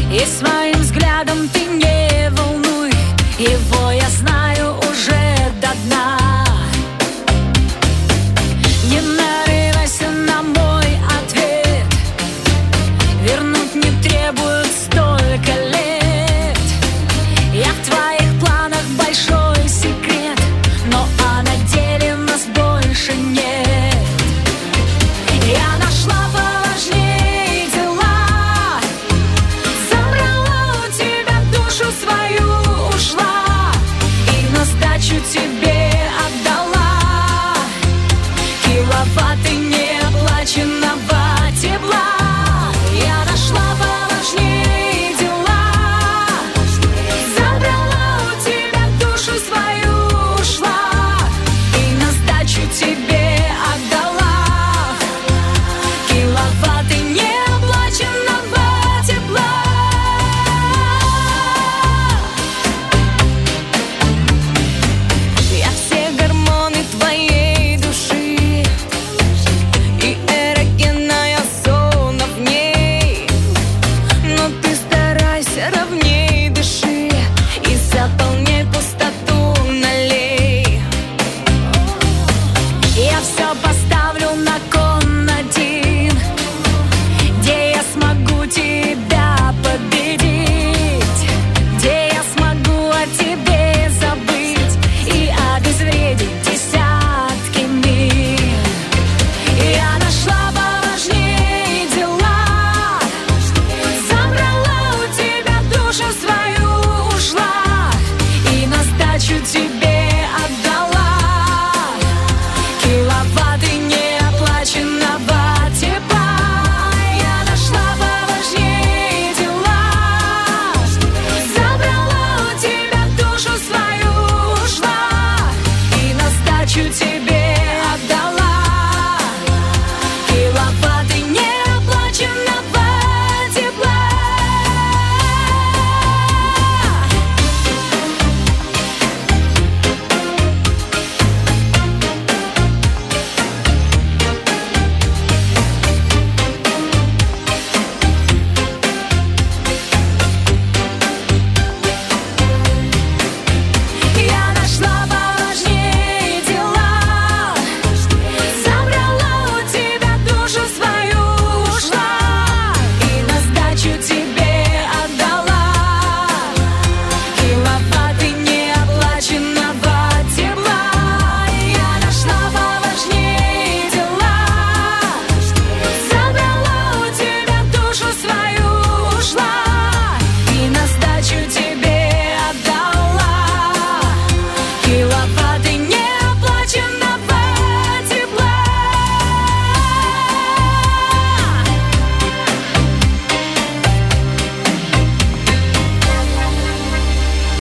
И своим взглядом ты не волнуй, его я знаю уже до дна. Не нарывайся на мой ответ, вернуть не требует столько лет. Я в твоих планах большой секрет, но а на деле нас больше нет. Я нашла поважнее дела, забрала у тебя душу свою, ушла и на сдачу тебе отдала киловатты неоплаченного тепла. Я нашла поважнее дела, забрала у тебя душу свою, ушла и на сдачу тебе отдала киловатты неоплаченного тепла. Я все гормоны твоей души и эрогенная зона в ней, но ты старайся ровнее.